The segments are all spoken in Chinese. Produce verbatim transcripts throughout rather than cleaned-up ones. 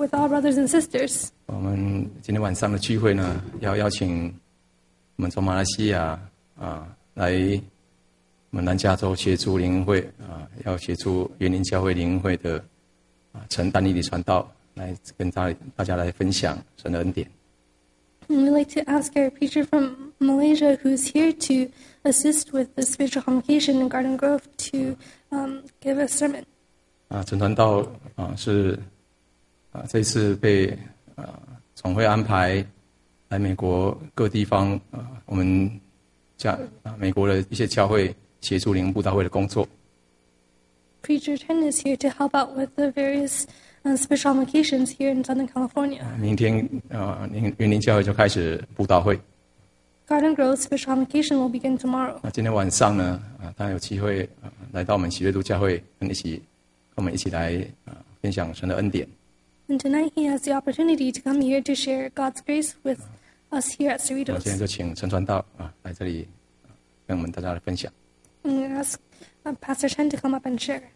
with all brothers and sisters. 我们今天晚上的聚会呢，要邀请我们从马来西亚啊来我们南加州协助灵恩会啊，要协助园林教会灵恩会的啊陈丹尼的传道，来跟大大家来分享神的恩典。 And we'd like to ask our preacher from Malaysia, who's here to assist with the spiritual convocation in Garden Grove, to um, give a sermon. 啊，陈传道啊是啊这次被啊总会安排来美国各地方啊，我们教啊美国的一些教会协助灵恩布道会的工作。 Preacher Chen is here to help out with the various uh, spiritual convocations here in Southern California. 明天啊，园园林教会就开始布道会。 Garden Grove spiritual convocation will begin tomorrow. 那今天晚上呢，啊，他有机会啊来到我们喜悦路教会，跟一起跟我们一起来啊分享神的恩典。 And tonight he has the opportunity to come here to share God's grace with us here at 我今天 Cerritos. 就请陈传道啊来这里啊跟我们大家来分享。 I'm going to ask uh, Pastor Chen to come up and share.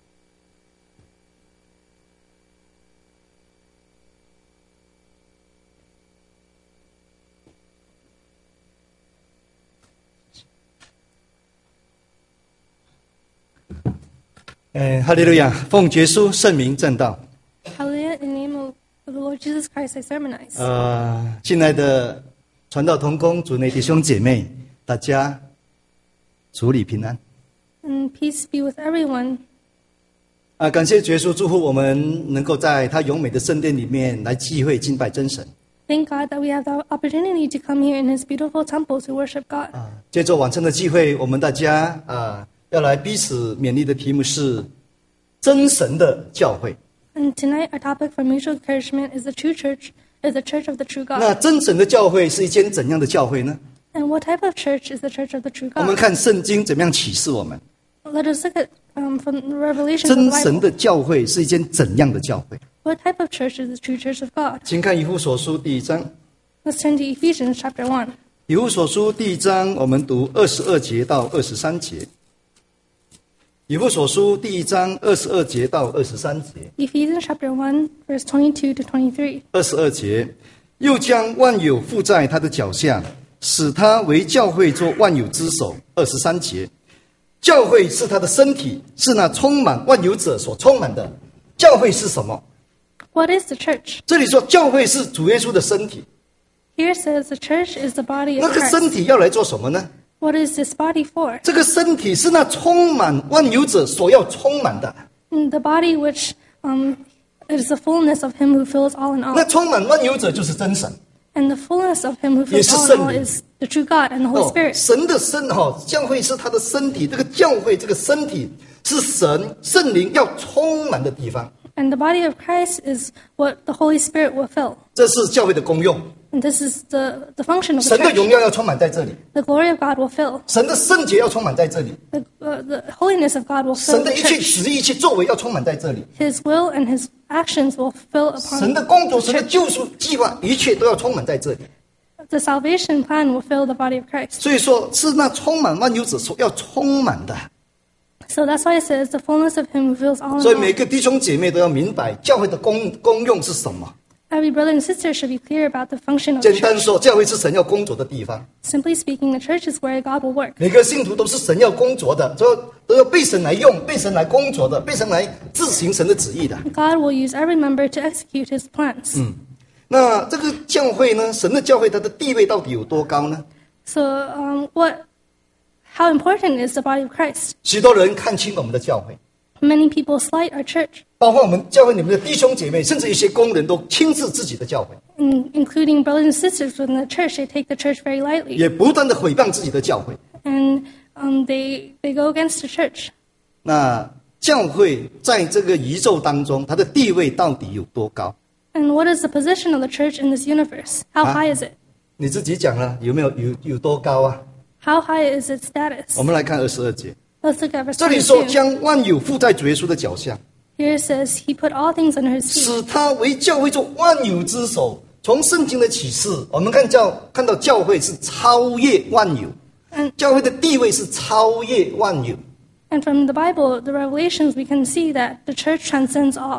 呃，哈利路亚！奉耶稣圣名正道。 Hallelujah, in the name of the Lord Jesus Christ, I sermonize. 呃，亲爱的传道同工、主内弟兄姐妹，大家主里平安。 And peace be with everyone. 啊，感谢耶稣祝福我们能够在他永美的圣殿里面来聚会敬拜真神。 Thank God that we have the opportunity to come here in His beautiful temple to worship God. 啊，借着晚上的聚会，我们大家啊要来彼此勉励的题目是真神的教会。 And tonight, our topic for mutual encouragement is the true church, is the church of the true 那 God. 真神的教会是一间怎样的教会呢？ And what type of church is the church of the true 我们 God? 看圣经怎么样启示我们， Let us look at um, from the Revelation of 真 the 神 Bible. 的教会是一间怎样的教会？ What type of church is the true church of God? 请看以弗所书第一章。 Let's turn to Ephesians chapter one. 以弗所书第一章，我们读二十二节到二十三节。以弗所书第一章二十二节到二十三节。 Ephesians chapter one, verse twenty-two to twenty-three. 二十二节，又将万有附在他的脚下，使他为教会做万有之首。二十三节，教会是他的身体，是那充满万有者所充满的。教会是什么？ What is the church? 这里说教会是主耶稣的身体， Here says the church is the body 那 of 个身 Christ. 体要来做什么呢？ What is this body for? 这个身体是那充满万有者所要充满的。 And the body which um, is the fullness of Him who fills all in all. 那充满万有者就是真神。 And the fullness of Him who fills Yes, all in all Son. is the true God and the Holy 哦， Spirit. 神的身哈，教会是他的身体，这个教会这个身体是神圣灵要充满的地方， And the body of Christ is what the Holy Spirit will fill. 这是教会的功用。 And this is the, the function of the 神的荣 church. 耀要充满在这里， The glory of God will fill. 神的圣洁要充满在这里， The, uh, the holiness of God will 神 fill 的 the 一切 church. 旨意、一切作为要充满在这里， His will and His actions will fill 神 upon 的工作、 the 神的 church. 救赎计划，一切都要充满在这里。 The salvation plan will fill the body of Christ. 所以说，是那充满万有者所要充满的。 So that's why it says the fullness of Him who fills all 所以 in 每 all. 个弟兄姐妹都要明白教会的功功用是什么。 Every brother and sister should be clear about the function of the 简单 church. 说，教会是神要工作的地方。 Simply speaking, the church is where God will work. 每个信徒都是神要工作的，都都要被神来用，被神来工作的，被神来执行神的旨意的。 God will use every member to execute His plans. 那这个教会呢，神的教会它的地位到底有多高呢？ So, um, what? How important is the body of Christ? 许多人看清我们的教会， Many people slight our church, 包括我们教会里面的弟兄姐妹，甚至一些工人都轻视自己的教会， in, including brothers and sisters within the church. They take the church very lightly, 也不断的诽谤自己的教会。 and um, they they go against the church. 那教会在这个宇宙当中，它的地位到底有多高？ And what is the position of the church in this universe? How Huh? high is it? 你自己讲了，有没有有有多高啊？ How high is its status? 我们来看二十二节， Let's look at verse 这里说 twenty-two. 将万有附在主耶稣的脚下， Here it says, He put all things under His feet. 使他为教会做万有之首。从圣经的启示，我们看教看到教会是超越万有， 嗯教会的地位是超越万有。 And from the Bible, the revelations, we can see that the church transcends all.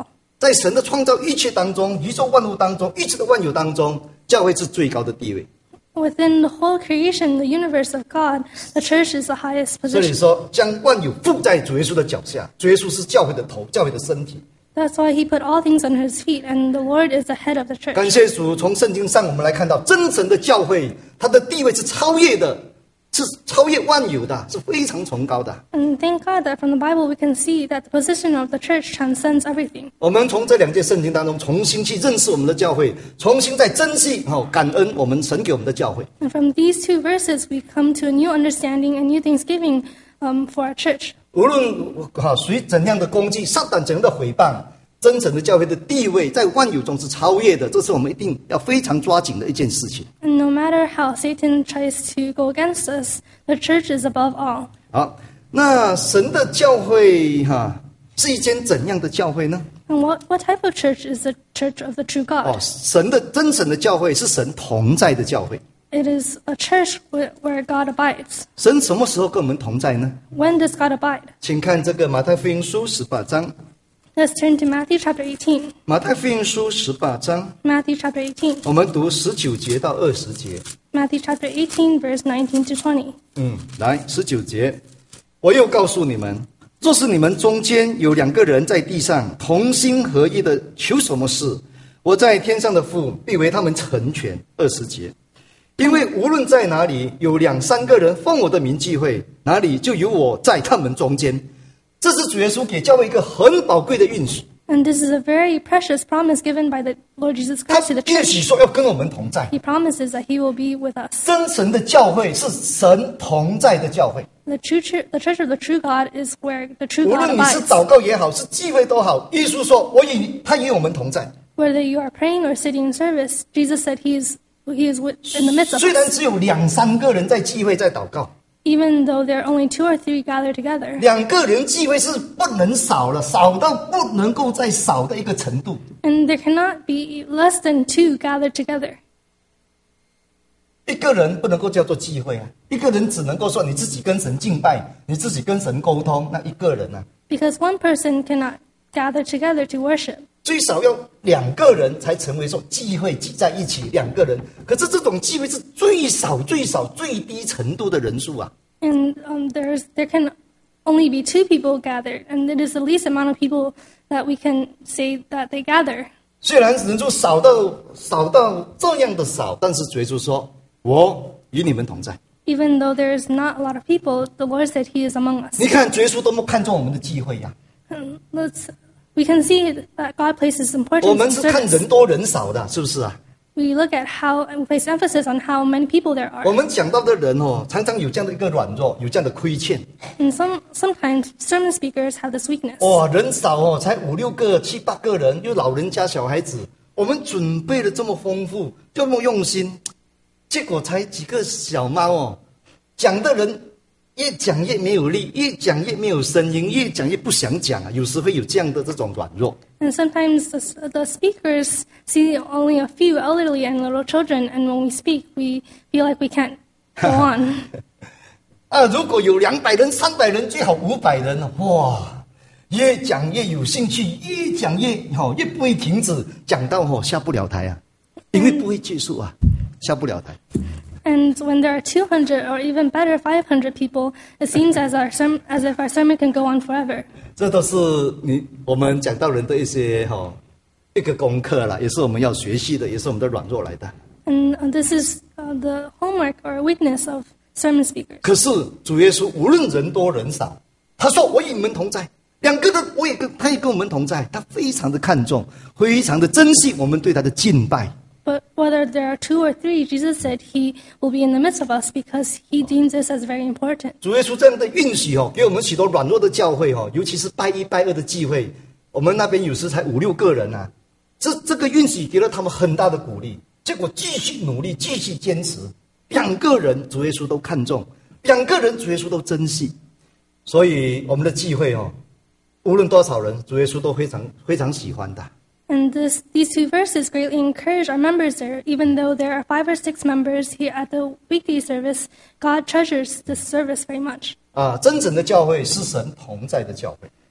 在神的创造一切当中，宇宙万物当中，一切的万有当中，教会是最高的地位。 Within the whole creation, the universe of God, the church is the highest 这里 position. 说将万有附在主耶稣的脚下，主耶稣是教会的头，教会的身体。 That's why he put all things under his feet, and the Lord is the head of the 感 church. 谢主，从圣经上我们来看到，真神的教会，它的地位是超越的，是超越万有的，是非常崇高的。 And thank God that from the Bible we can see that the position of the church transcends everything. 我们从这两节圣经当中重新去认识我们的教会，重新再珍惜、哦、感恩我们神给我们的教会。 And from these two verses, we come to a new understanding and new thanksgiving um, for our church. 无论哈谁怎样的攻击，撒旦怎样的毁谤，真神的教会的地位在万有中是超越的，这是我们一定要非常抓紧的一件事情。 And no matter how Satan tries to go against us, the church is above all. 好，那神的教会哈是一间怎样的教会呢？ And what, what type of church is the church of the true 哦， God? 神的真神的教会是神同在的教会。 It is a church where, where God abides. 神什么时候跟我们同在呢？ When does God abide? 请看这个马太福音书十八章。 Let's turn to Matthew chapter eighteen. 马太福音书十八章， Matthew chapter eighteen. 我们读十九节到二十节。 Matthew chapter eighteen, verse nineteen to twenty. 嗯，来十九节，我又告诉你们，若是你们中间有两个人在地上同心合一的求什么事，我在天上的父必为他们成全。二十节，因为无论在哪里有两三个人奉我的名聚会，哪里就有我在他们中间。这是主耶稣给教会一个很宝贵的应许。 And this is a very precious promise given by the Lord Jesus 他 Christ to the 应许 church. 说要跟我们同在。 He promises that He will be with us. 真神的教会是神同在的教会。 The true church, the church of the true God is where the true 无 God 论你是 abides. 祷告也好，是聚会都好，耶稣说：“我与他与我们同在。 Whether you are praying or sitting in service, Jesus said He is He is with, in the midst ” of 虽然 us. 只有两三个人在聚会在祷告， Even though there are only two or three gathered together, 两个人聚会是不能少了，少到不能够再少的一个程度。 and there cannot be less than two gathered together. 一个人不能够叫做聚会啊，一个人只能够说你自己跟神敬拜，你自己跟神沟通。那一个人呢、啊， Because one person cannot gather together to worship. 最少要两个人才成为说聚会聚在一起，两个人。可是这种聚会是最少、最少、最低程度的人数啊。 And um, there's there can only be two people gathered, and it is the least amount of people that we can say that they gather. 虽然人数少到少到这样的少，但是主耶稣说：“我与你们同在。 Even though there is not a lot of people, the Lord said He is among ” us. 你看，主耶稣多么看重我们的聚会呀、 And let's, we can see that God places 我 importance 们 in 是看 service. 人多人少的，是不是啊？ We look at how and place emphasis on how many people there 我 are. 们讲到的人哦，常常有这样的一个软弱，有这样的亏欠。 And some sometimes sermon speakers have this weakness. 哇，人少哦，才五六个、七八个人，又老人家、小孩子。我们准备的这么丰富，这么用心，结果才几个小猫哦，讲的人越讲越没有力，越讲越没有声音，越讲越不想讲啊。有时会有这样的这种软弱。 And sometimes the, the speakers see only a few elderly and little children, and when we speak, we feel like we can't go on. 啊，如果有两百人、三百人，最好五百人了，哇！越讲越有兴趣，越讲越好、哦，越不会停止，讲到哦下不了台啊，因为不会结束啊，下不了台。 And when there are two hundred or even better, five hundred people, it seems as, our serm- as if our sermon can go on forever. 这都是你我们讲道人的一些哈、哦、一个功课啦，也是我们要学习的，也是我们的软弱来的。 And uh, this is uh, the homework or weakness of sermon speakers. 可是主耶稣无论人多人少，他说我与你们同在。两个人我也跟他也跟我们同在，他非常的看重，非常的珍惜我们对他的敬拜。 But whether there are two or three, Jesus said He will be in the midst of us because He deems this as very important. 主耶稣这样的允许哦，给我们许多软弱的教会哦，尤其是拜一拜二的聚会，我们那边有时才五六个人啊，这这个允许给了他们很大的鼓励，结果继续努力，继续坚持，两个人主耶稣都看重，两个人主耶稣都珍惜，所以我们的聚会哦，无论多少人，主耶稣都非常非常喜欢的。 And this, these two verses greatly encourage our members there. Even though there are five or six members here at the weekday service, God treasures this service very much. 啊，真正的教会是神同在的教会。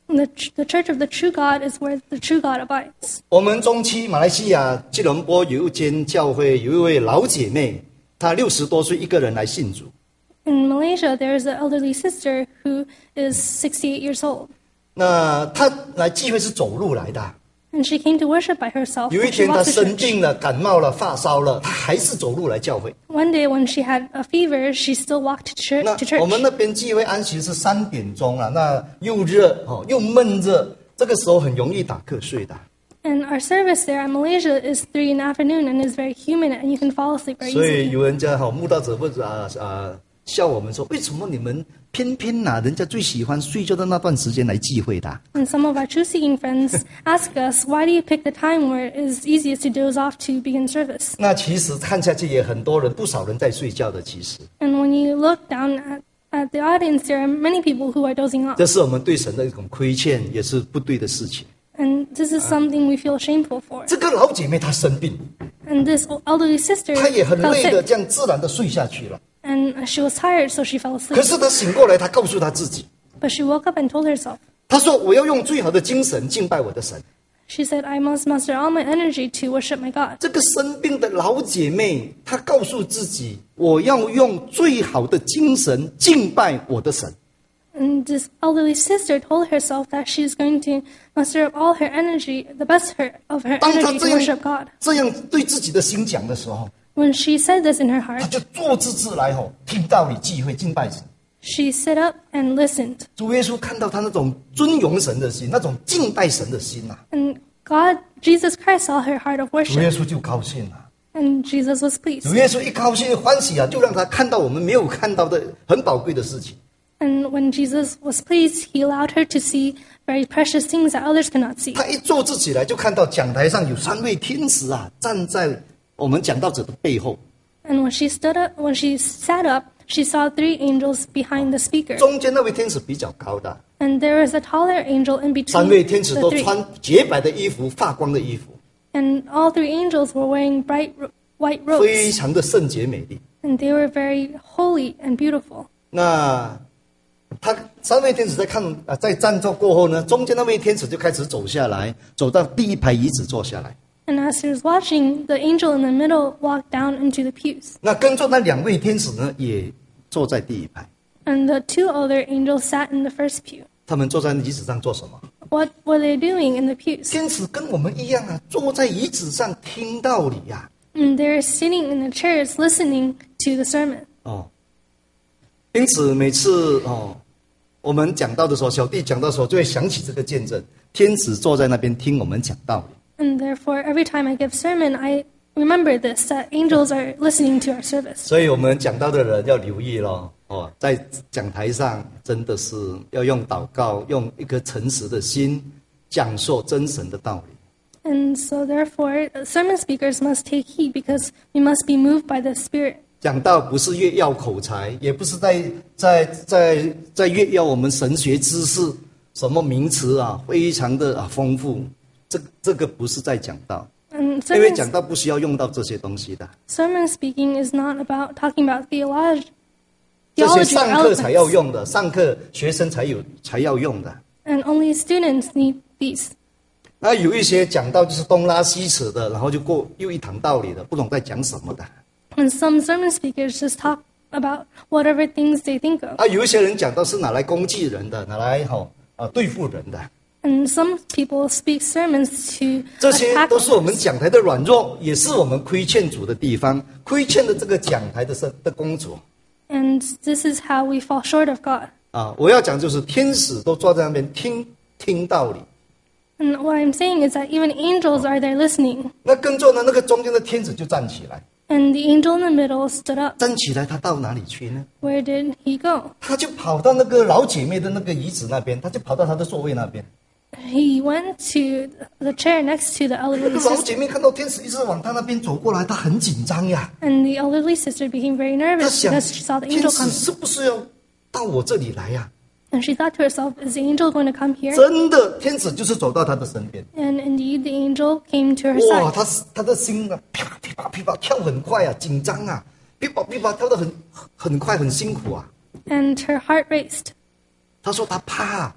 And the, the church of the true God is where the true God abides. 我们中期马来西亚吉隆坡有一间教会，有一位老姐妹，她六十多岁，一个人来信主。 In Malaysia, there is an elderly sister who is sixty-eight years old. 那她来聚会是走路来的。 And she came to worship by herself. 有一 When she 天她 walked to 生 church. 病了，感冒了，发烧了，她还是走路来教会。 One day when she had a fever, she still walked to church. 那 To church. 我们那边聚会安息是三点钟啊，那又热哦，又闷热，这个时候很容易打瞌睡的。 And our service there at Malaysia is three in the afternoon and is very humid and you can fall asleep very 所以 easily. 有人家好慕道者或者啊啊笑我们说，为什么你们偏偏拿人家最喜欢睡觉的那段时间来聚会的？ And some of our truth-seeking friends ask us, why do you pick the time where it is easiest to doze off to begin service? 那其实看下去也很多人，不少人在睡觉的。其实， And when you look down at, at the audience, there are many people who are dozing off. 这是我们对神的一种亏欠，也是不对的事情。 And this is something we feel shameful for. 这个老姐妹她生病， And this elderly sister 她也很 fell 累的， sick. 这样自然的睡下去了。 And she was tired, so she fell 可 asleep. 是她醒过来，她告诉她自己， But she woke up and told herself, 她说：“我要用最好的精神敬拜我的神。” she said, I must muster all my energy to worship my God. 这个生病的老姐妹，她告诉自己：“我要用最好的精神敬拜我的神。” And this elderly sister told herself that she's going to muster up all her energy, the best her, of her 当她 energy 这 to 样 worship God. 这样对自己的心讲的时候， When she said this in her 她 heart, 就坐姿自来吼，听道理聚会敬拜神。 she sat up and listened. 主耶稣看到她那种尊荣神的心，那种敬拜神的心呐、 And God, Jesus Christ saw her heart of 主耶 worship. 稣就高兴了。 And Jesus was 主 pleased. 耶稣一高兴欢喜啊，就让他看到我们没有看到的很宝贵的事情。 And when Jesus was pleased, he allowed her to see very precious things that others could not see. 他一坐置起来，就看到讲台上有三位天使啊，站在我们讲道者的背后。 And when she stood up, when she sat up, she saw three angels behind the speaker. 中间那位天使比较高的， And there was a taller angel in 三 between 位天使 the 都 three. 穿洁白的衣服、发光的衣服， And all three angels were wearing bright ro- white 非 robes. 常的圣洁美丽。 And they were very holy and beautiful. 那他三位天使在看啊，在站坐过后呢，中间那位天使就开始走下来，走到第一排椅子坐下来。 And as he was watching, the angel in the middle walked down into the pews. 那跟着那两位天使呢，也坐在第一排。 And the two other angels sat in the first pew. 他们坐在椅子上做什么？ What were they doing in the pews? 天使跟我们一样啊，坐在椅子上听道理呀、 And they were sitting in the chairs listening to the sermon. 哦，因此每次哦，我们讲道的时候，小弟讲道的时候，就会想起这个见证：天使坐在那边听我们讲道理。 And therefore, every time I give sermon, I remember this, that angels are listening to our service. 所以我们讲道的人要留意咯。哦，在讲台上真的是要用祷告，用一颗诚实的心讲述真神的道理。 And so therefore, sermon speakers must take heed because we must be moved by the Spirit. 讲道不是越要口才，也不是在在在在越要我们神学知识，什么名词啊，非常的啊丰富。这这个不是在讲道， And 因为 sermon, 讲道不需要用到这些东西的， sermon speaking is not about talking about theology, 这些 theology or 上课才要 eloquence. 用的，上课学生才有才要用的。 And only students need these. 那有一些讲道就是东拉西扯的，然后就过又一堂道理的，不懂在讲什么的。 And some sermon speakers just talk about whatever things they think of. 啊，有一些人讲道是拿来攻击人的，拿来好啊对付人的， And some people speak sermons to 这些 attack 都是我 others. 们讲台的软弱，也是我们亏欠主的地方，亏欠的这个讲台的的工作。 And this is how we fall short of God. 啊，我要讲就是天使都坐在那边听听道理， And what I'm saying is that even angels are there listening. 那跟着呢，那个中间的天使就站起来， And the angel in the middle stood up. 站起来，他到哪里去呢？ Where did he go? 他就跑到那个老姐妹的那个椅子那边，他就跑到她的座位那边。 He went to the chair next to the 那 elderly 个老 sister. 姐妹看到天使一直往她那边走过来，她很紧张呀。 And the elderly sister became very 她 nervous 想， because she saw the 天 angel 使 coming. 是不是要到我这里来呀？ And she thought to herself, is the angel going to come here? 真的，天使就是走到她的身边。 And indeed, the angel came to her 哇， side. 她她的心啊，噼啪噼啪噼啪跳很快啊，紧张啊，噼啪噼啪跳得很很快，很辛苦啊。 And her heart raced. 她说她怕啊，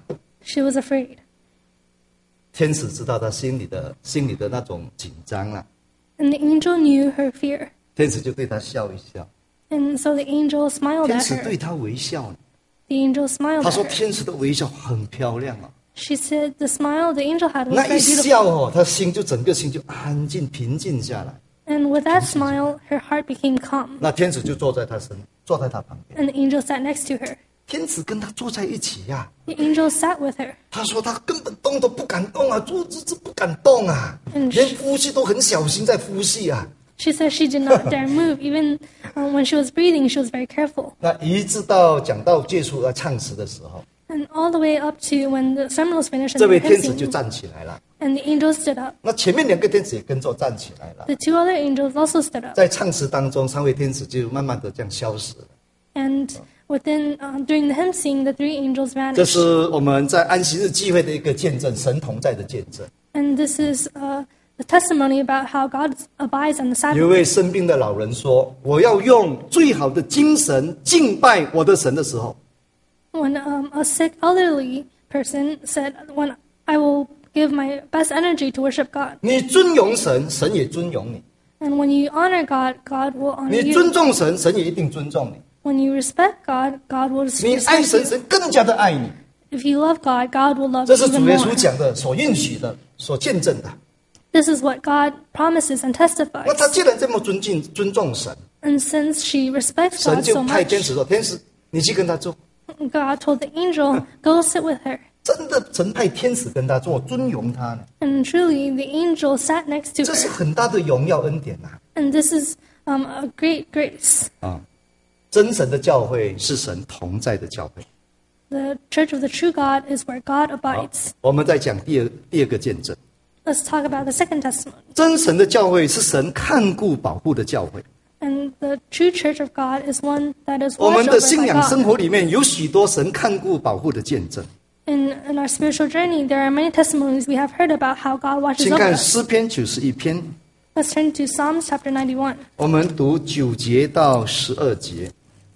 she was afraid. 天使知道他心里的心里的那种紧张啊， And the angel knew her fear. 天使就对他笑一笑， And so the angel smiled 天 at 使 her. 对他微笑。 The angel smiled 他 at 说 her. 天使的微笑很漂亮啊， She said the smile the angel had was 那一 very 笑 beautiful. 哦，他心就整个心就安静平静下来。 And with that smile, her heart became calm. 那天使就坐在他身，坐在他旁边。 And the angel sat next to her. 天使跟他坐在一起呀、 The angel sat with her. 他说他根本动都不敢动啊，坐这这不敢动啊， 嗯连呼吸都很小心在呼吸啊。 She said she did not dare move. Even uh, when she was breathing, she was very careful. 那一直到讲到结束要唱词的时候， And all the way up to when the sermon was finished and 这 they 位 were 天使就 hymning, 站起来了。 and the angel stood up. 那前面两个天使也跟着站起来了。 The two other angels also stood up. 在唱词当中，三位天使就慢慢的这样消失了。 And within, uh, during the hymn sing, the three angels 这 vanished. 是我们在安息日聚会的一个见证，神同在的见证。 And this is uh, the testimony about how God abides on the 有一 Sabbath. 位生病的老人说：“我要用最好的精神敬拜我的神的时候， When um, a sick elderly person said, when I will give my best energy to worship God. 你尊荣神，神也尊荣你； And when you honor God, God will honor 你尊 you. 重神，神也一定尊重你； When you respect God, God will 你爱 respect 神， you. 神更加的爱你。 If you love God, God will love 这 you 是 even 主耶稣 more. 讲的，所应许的，所见证的。 This is what God promises and 那 testifies. 他既然这么尊敬、尊重神， And since she respects 神 God 就 so 派天 much, 使说：“天使，你去跟他做。” God told the angel, go sit with her. 真的，神派天使跟他做，尊荣他呢， And truly, the angel sat next to 这是 her. 很大的荣耀恩典呐、 And this is um, a great grace. 啊！真神的教会是神同在的教会。 The church of the true God is where God abides. 我们再讲第二第二个见证， Let's talk about the second testimony. 真神的教会是神看顾保护的教会。 And the true church of God is one that is 我们 watched 的 over 信 by 仰生 God. 活里面有许多神看顾保护的见证， In, in our spiritual journey, there are many testimonies we have heard about how God watches 请 over 看 us. 诗篇九十一篇， Let's turn to Psalms chapter ninety-one, 我们读九节到十二节。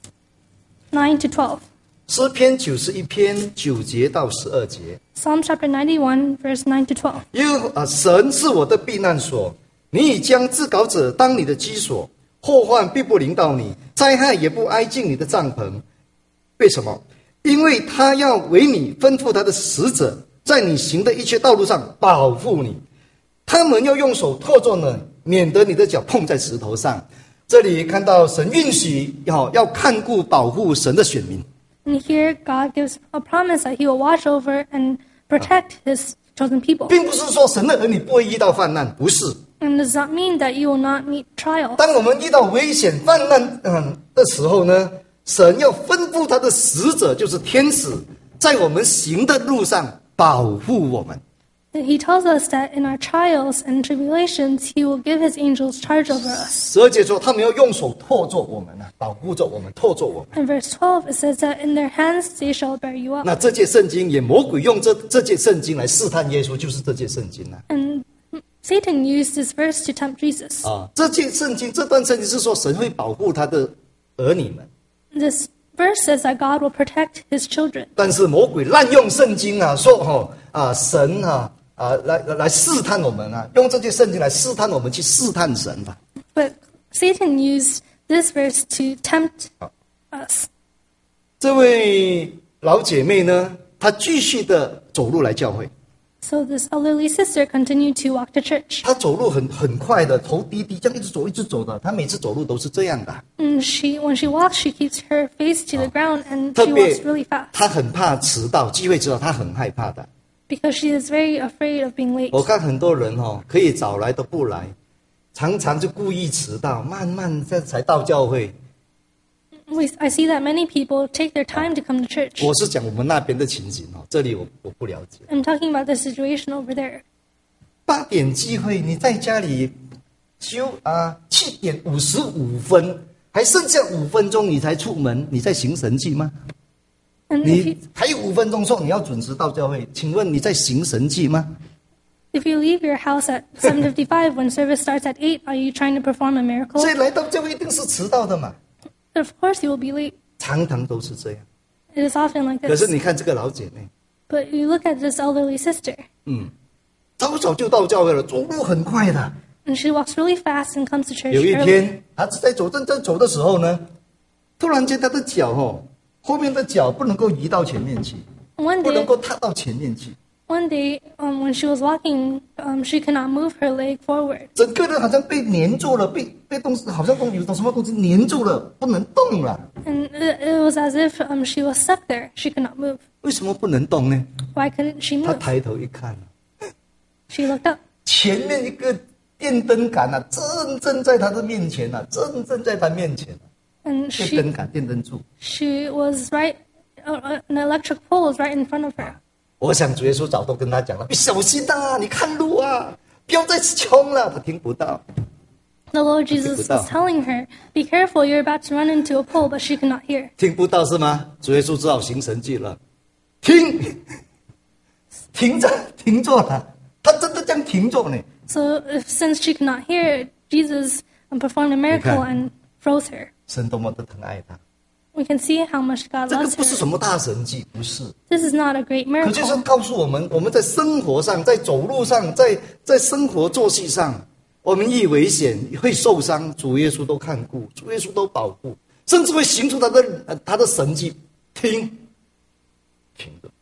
nine to twelve. 诗篇九十一篇九节到十二节。 Psalm chapter ninety-one, verse nine to twelve. 耶和啊，神是我的避难所，你已将自搞者当你的居所，祸患必不临到你，灾害也不挨近你的帐篷。为什么？因为他要为你吩咐他的使者，在你行的一切道路上保护你，他们要用手托住你，免得你的脚碰在石头上。这里看到神允许要要看顾保护神的选民。 And here, God gives a promise that He will watch over and protect His chosen people. 并不是说神的儿女不会遇到患难，不是。 And does not mean that you will not meet trials. 当我们遇到危险泛滥嗯的时候呢，神要吩咐他的使者，就是天使，在我们行的路上保护我们。 And He tells us that in our trials and tribulations, He will give His angels charge over us. 十二节说，他们要用手托住我们啊，保护着我们，托住我们。 In verse twelve, it says that in their hands they shall bear you up. 那这节圣经也魔鬼用这这节圣经来试探耶稣，就是这节圣经啊。 And Satan used this verse to tempt Jesus. 啊，这节圣经这段圣经是说神会保护他的儿女们， This verse says that God will protect His children. 但是魔鬼滥用圣经啊，说哈啊神啊。啊，来来来试探我们啊！用这些圣经来试探我们，去试探神吧。 But Satan used this verse to tempt us. 这位老姐妹呢，她继续的走路来教会， So this elderly sister continued to walk to church. 她走路很很快的，头低低，这样一直走，一直走的。她每次走路都是这样的。 And she, when she walks, she keeps her face to the ground and 特 she 别 walks really fast 她很怕迟到，聚会迟到，她很害怕的。 because she is very afraid of being late. 我看很多人哦，可以早来都不来，常常就故意迟到，慢慢这才到教会。 We, I see that many people take their time to come to church. 我是讲我们那边的情景哦，这里我我不了解。 I'm talking about the situation over there. 八点聚会，你在家里就啊七点五十五分，还剩下五分钟你才出门，你在行神迹吗？ And if you, 你还有五分钟说你要准时到教会，请问你在行神迹吗？ if you leave your house at seven fifty-five when service starts at eight, are you trying to perform a miracle? 所以来到教会一定是迟到的嘛， Of course you will be late. 常常都是这样。 It is often like 可是 this. 你看这个老姐妹， But you look at this elderly sister, 嗯，早早就到教会了，走路很快的。 and she walks really fast and comes to church 有一 early. 天，她在走正在走的时候呢，突然间她的脚哦，后面的脚不能够移到前面去， One 不能 day, 够踏到前面去， one day, um, when she was walking, um, she could not move her leg forward, 整个人好像被粘住了，被被东西好像有种什么东西粘住了，不能动了。 and it, it was as if um, she was stuck there. She could not move. 为什么不能动呢？ Why couldn't she 她 move? 抬头一看， She looked up, 前面一个电灯杆啊，正正在她的面前啊，正正在她面前、啊， and 电 she 灯杆、电灯柱。 she was right. Uh, an electric pole was right in front of her. 我想主耶稣早都跟她讲了，你小心啊，你看路啊，不要再冲了。她听不到。 The Lord Jesus was telling her, "Be careful! You're about to run into a pole," but she could not hear. 听不到是吗？主耶稣只好行神迹了，停，停着，停住了。他真的这样停住呢。 So, if, since she could not hear, Jesus um, performed a miracle Okay. and froze her. 神多么的疼爱他， We can see how much God 这个 loves 不是 her. 什么大神迹，不是。 This is not a great 可就是 miracle, 告诉我们，我们在生活上，在走路上，在在生活作息上，我们一危险会受伤，主耶稣都看顾，主耶稣都保护，甚至会行出他的呃他的神迹。停，停的。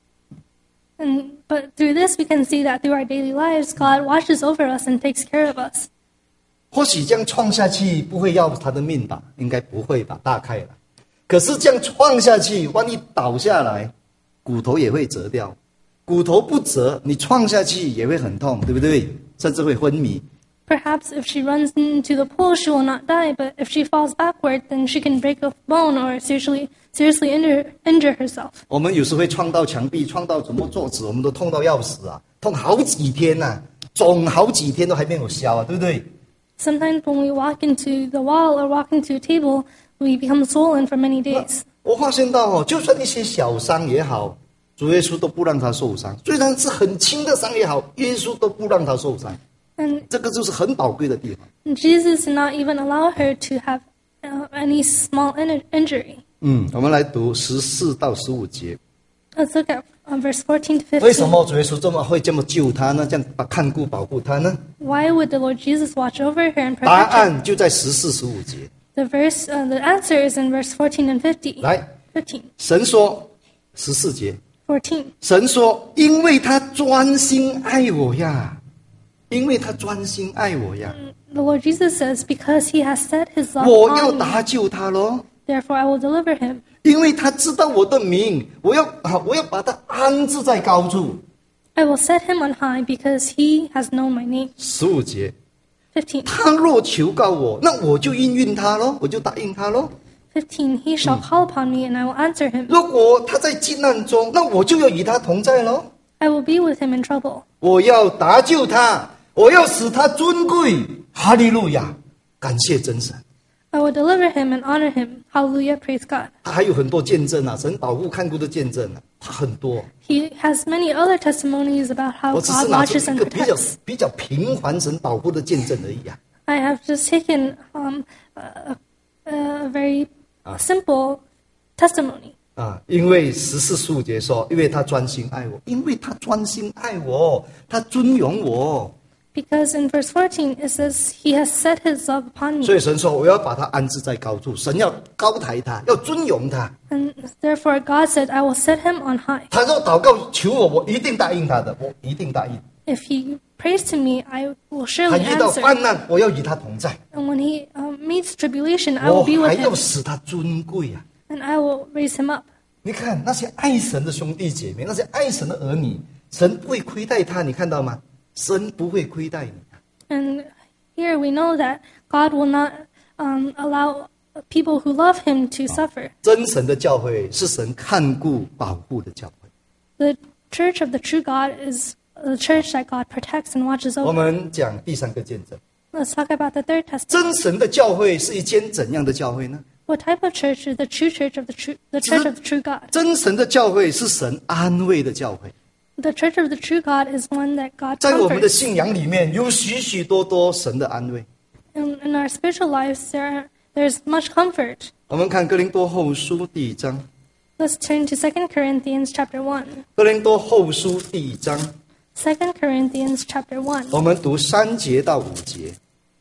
and but through this we can see that through our daily lives, God watches over us and takes care of us. 或许这样撞下去不会要他的命吧？应该不会吧？大概了。可是这样撞下去，万一倒下来，骨头也会折掉。骨头不折，你撞下去也会很痛，对不对？甚至会昏迷。 Perhaps if she runs into the pool, she will not die, but if she falls backward, then she can break a bone or seriously seriously injure injure herself. 我们有时会撞到墙壁，撞到什么桌子，我们都痛到要死啊，痛好几天呐、啊，肿好几天都还没有消啊，对不对？ Sometimes when we walk into the wall or walk into a table, we become swollen for many days. 我发现到哦，就算一些小伤也好，主耶稣都不让他受伤；虽然是很轻的伤也好，耶稣都不让他受伤。 And 这个就是很宝贵的地方。 Jesus did not even allow her to have uh, any small in- injury. 嗯，我们来读十四到十五节。 Let's look at uh, verse fourteen to 为什 fifteen. 么主耶稣这么会这么救他呢？这样把看顾保护他呢？ Why would the Lord Jesus watch over her and 答 protect her? 案就在十四、十五节。 The verse, uh, the answer is in verse fourteen and fifty. 来， fifteen, 神说十四节， fourteen. 神说：“因为他专心爱我呀，因为他专心爱我呀， The Lord Jesus says, because he has set his love 我要 on me, 搭救他咯。 therefore I will deliver him. 因为他知道我的名，我要啊，我要把他安置在高处。” I will set him on high because he has known my name. 十五节， fifteen. 他若求告我，那我就应允他咯，我就答应他咯。 fifteen. He shall call upon me and I will answer him. 如果他在急难中，那我就要与他同在咯。 I will be with him in trouble. 我要搭救他，我要使他尊贵。哈利路亚，感谢真神。 I will deliver him and honor him. Hallelujah, praise God. 他还有很多见证啊，神保护看顾的见证啊，他很多。 He has many other testimonies about how 我只是 God 拿出 watches 一 and 个比较 protects. 比较平凡神保护的见证而已啊。 I have just taken um, a, a very simple testimony. 啊，因为十四十五节说，因为他专心爱我，因为他专心爱我，他尊荣我， Because in verse fourteen it says, He has set His love upon 所 me. 以神说我要把他安置在高处，神要高抬他，要尊荣他。 And therefore God said, I will set him on high. 他若祷告求我，我一定答应他的，我一定答应。 If he prays to me, I will 他 surely 遇到 answer. 患难，我要与他同在， And when he um, meets tribulation, I 我 will be 还 with 要 him. 使他尊贵啊！ And I will raise him up. 你看那些爱神的兄弟姐妹，那些爱神的儿女，神不会亏待他，你看到吗？神不会亏待你。 And here we know that God will not um, allow people who love him to suffer. 真神的教会是神看顾保护的教会。 The church of the true God is the church that God protects and watches 我 over. 们讲第三个见证， Let's talk about the third testament. 真神的教会是一间怎样的教会呢？ What type of church is the true church of the true the church of the true God? 真神的教会是神安慰的教会。 The church of the true God is one that God 在我们的 comforts. 信仰里面有许许多多神的安慰。 In, in our spiritual lives, there are, there's much comfort. 我们看哥林多后书第一章， Let's turn to Second Corinthians chapter one. 哥林多后书第一章， Second Corinthians chapter one, 我们读三节到五节。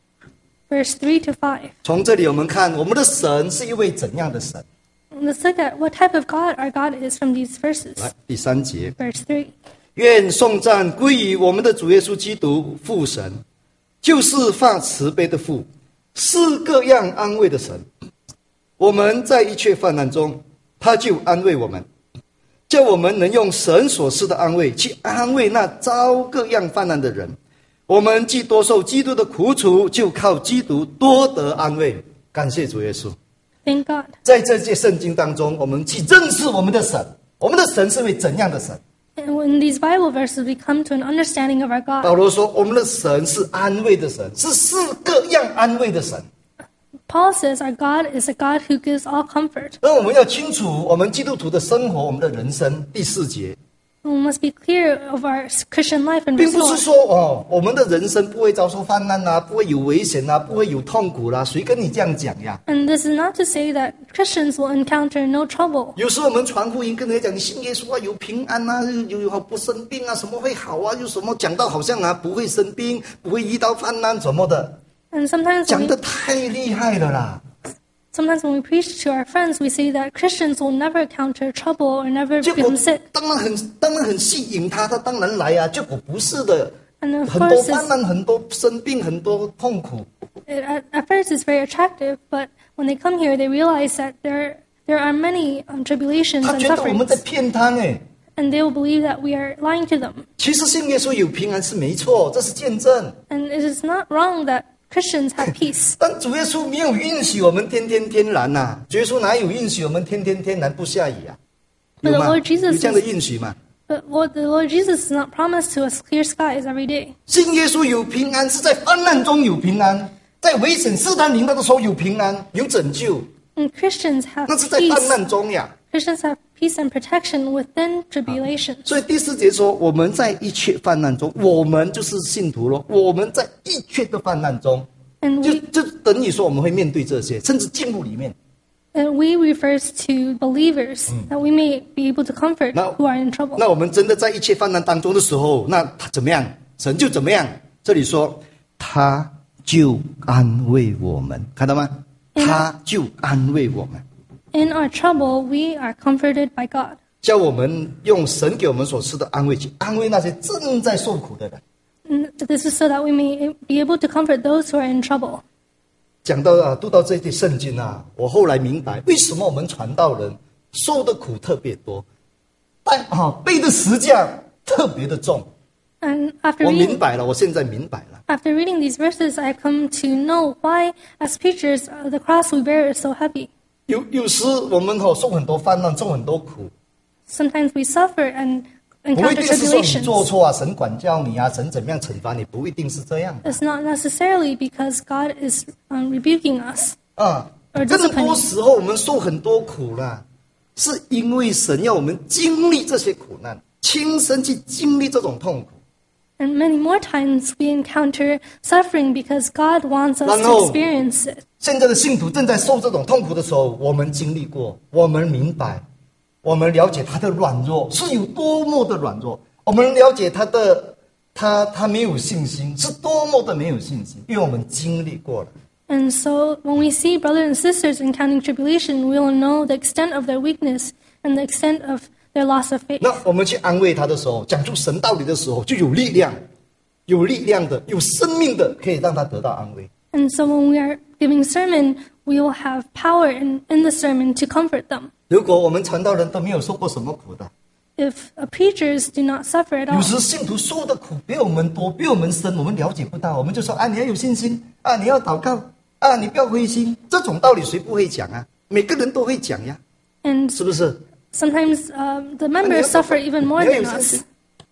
verse three to five. 从这里我们看，我们的神是一位怎样的神？ Let's look at what type of God our God is from these verses. 来，第三节， Verse three. 愿颂赞归于我们的主耶稣基督父神，就是发慈悲的父，是各样安慰的神。我们在一切患难中，他就安慰我们，叫我们能用神所赐的安慰去安慰那遭各样患难的人。我们既多受基督的苦楚，就靠基督多得安慰。感谢主耶稣。 Thank God. 在这些圣经当中，我们去认识我们的神，我们的神是位怎样的神？ And in these Bible verses, we come to an understanding of our 保 God. 罗说，我们的神是安慰的神，是是各样安慰的神。 Paul says our God is a God who gives all comfort. 那我们要清楚，我们基督徒的生活，我们的人生。第四节， We must be clear of our Christian life in 并 verse 不是 four. 说哦，我们的人生不会遭受患难啊，不会有危险啊，不会有痛苦啦、谁跟你这样讲呀？ And this is not to say that Christians will encounter no trouble. 有时候我们传福音跟人家讲，你信耶稣啊，有平安啊，有有不生病啊，什么会好啊？有什么讲到好像啊不会生病，不会遇到患难什么的， And sometimes 讲 when 得 we, 太厉害了啦。 sometimes when we preach to our friends, we say that Christians will never encounter trouble or never 结果 become sick. 当然很当然很吸引他，他当然来啊。结果不是的， And of 很多 course, 患 it's, 难，很多生病，很多痛苦。 it, at, at first it's very attractive, but when they come here, they realize that there there are many um, tribulations 他 and 觉得我们在 sufferings, 骗他哎。 and they will believe that we are lying to them. 其实信耶稣有平安是没错，这是见证。 And it is not wrong that Christians have peace. 但主耶稣没有允许我们天天天蓝呐、主耶稣哪有允许我们天天天蓝不下雨啊？有 But 吗？ the Lord Jesus 有这样的允许吗？ But what the Lord Jesus does not promise to us clear skies every day. 信耶稣有平安，是在患难中有平安，在危险试探临到的时候有平安，有拯救， And Christians have 那是在患 peace. 难中呀。 Christians have peace and protection within tribulation. 所以第四节说，我们在一切患难中，我们就是信徒咯。我们在一切的患难中， And 就 we 就等于说我们会面对这些，甚至进入里面。 and we refers to believers that we may be able to comfort Now- who are in trouble. 那我们真的在一切患难当中的时候，那他怎么样？神就怎么样？这里说，他就安慰我们，看到吗？他就安慰我们， In our trouble, we are comforted by God. 叫我们用神给我们所赐的安慰去安慰那些正在受苦的人。 And this is so that we may be able to comfort those who are in trouble. 讲到啊，读到这些圣经啊，我后来明白为什么我们传道人受的苦特别多，但啊背的十架特别的重。 And after 我 reading, 明白了，我现在明白了。 after reading these verses, I've come to know why, as preachers, uh, the cross we bear is so heavy. 有有时我们哈、受很多患难，受很多苦， Sometimes we suffer and 不一 encounter 定是说你 tribulations. 做错啊，神管教你啊，神怎么样惩罚你，不一定是这样 It's not necessarily because God is um, rebuking us. 啊。 Or 更 disciplining. 多时候我们受很多苦啦，是因为神要我们经历这些苦难，亲身去经历这种痛苦。 And many more times we encounter suffering because God wants us 然 to 后 experience it. 现在的信徒正在受这种痛苦的时候，我们经历过，我们明白，我们了解他的软弱是有多么的软弱，我们了解他的他他没有信心是多么的没有信心，因为我们经历过了。 And so when we see brothers and sisters encountering tribulation, we will know the extent of their weakness and the extent of their loss of faith. 那我们去安慰他的时候，讲出神道理的时候，就有力量，有力量的，有生命的，可以让他得到安慰。 And so when we are giving sermon, we will have power in, in the sermon to comfort them. 如果我们传道人都没有受过什么苦的， If uh, preachers do not suffer at 有 all, 时信徒受的苦比我们多，比我们深，我们了解不到，我们就说啊，你要有信心啊，你要祷告啊，你不要灰心，这种道理谁不会讲啊？每个人都会讲呀， and 是不是？ sometimes um, the members suffer even more than us.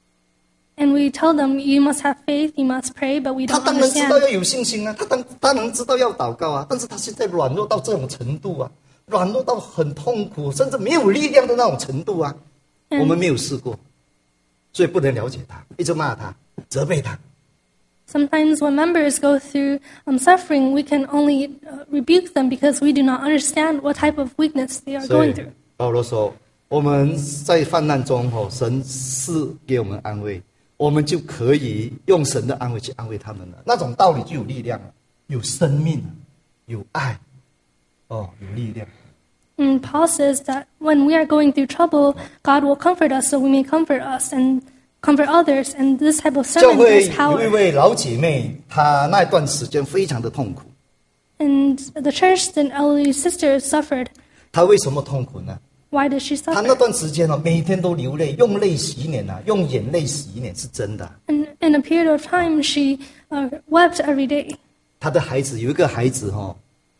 And we tell them, you must have faith, you must pray, but we 他 don't 当然知道 understand. 要有信心啊，他当当然知道要祷告啊，但是他现在软弱到这种程度啊，软弱到很痛苦，甚至没有力量的那种程度啊，我们没有试过，所以不能了解他，一直骂他，责备他。 Sometimes when members go through um, suffering, we can only uh, rebuke them because we do not understand what type of weakness they are 所 going 以 through. 保罗说， 我们在患难中哦，神是给我们安慰，我们就可以用神的安慰去安慰他们了。那种道理就有力量了，有生命，有爱，哦，有力量。 And Paul says that when we are going through trouble, God will comfort us so we may comfort us and comfort others. And this type of 教 sermon 会 is 有一 power. 位老姐妹，她那段时间非常的痛苦。 And the church, the elderly sister suffered. 她为什么痛苦呢？ Why did she 她那 suffer? 段时间哦，每天都流泪，用泪洗脸啊，用眼泪洗脸，是真的。 And in a period of time, she uh, wept every day. 她的孩子有一个孩子哈、哦，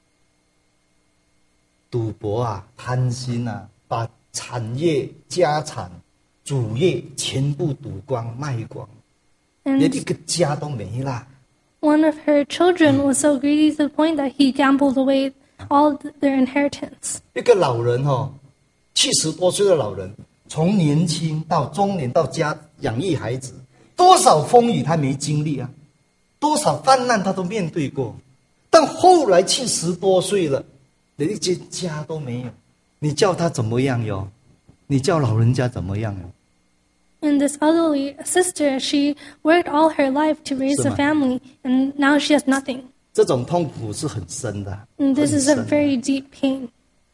赌博啊，贪心啊，把产业、家产、主业全部赌光、卖光，连 And 一个家都没了。 one of her children was so greedy to the point that he gambled away all th- their inheritance. 一个老人哦，七十多岁的老人，从年轻到中年到家养育孩子，多少风雨他没经历啊，多少患难他都面对过，但后来七十多岁了，连一间家都没有，你叫他怎么样哟？你叫老人家怎么样哟？ And this elderly sister, she worked all her life to raise a 是吗？ family, and now she has nothing. 这种痛苦是很深的， And this 很 is a 深的。 very deep pain.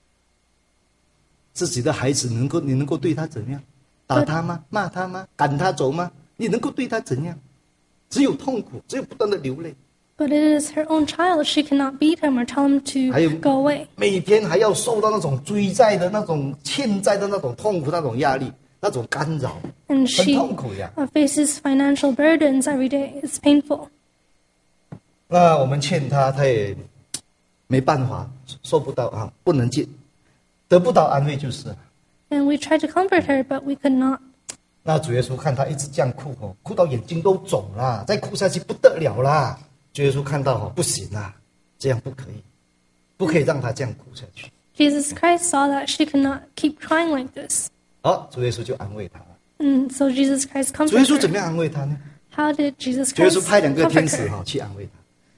自己的孩子能够你能够对他怎样？打他吗？骂他吗？赶他走吗？你能够对他怎样？只有痛苦，只有不断的流泪。 But it is her own child. She cannot beat him or tell him 还有 to go away. 每天还要受到那种追债的那种欠债的那种痛苦、那种压力、那种干扰， And 很 she 痛苦呀。 uh, faces financial burdens every day. It's painful. 那我们劝他，他也没办法，做不到啊，不能接，得不到安慰就是了。 And we tried to comfort her, but we could not. 那主耶稣看他一直这样哭哦，哭到眼睛都肿了，再哭下去不得了啦。主耶稣看到哦，不行啦，这样不可以，不可以让他这样哭下去。 Jesus Christ saw that she could not keep crying like this. 好，主耶稣就安慰他了。 And so Jesus Christ 主耶稣 comforted 怎么 her. 样安慰他呢？ How did Jesus 主耶稣 Christ 派两个天 comfort 使 her? 哈去安慰他。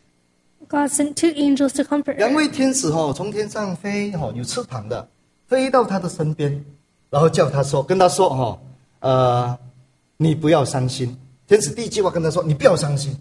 God sent two angels to comfort 两 her. 位天使哦，从天上飞哦，有翅膀的，飞到他的身边，然后叫他说，跟他说哦，呃，你不要伤心。天使第一句话跟他说，你不要伤心。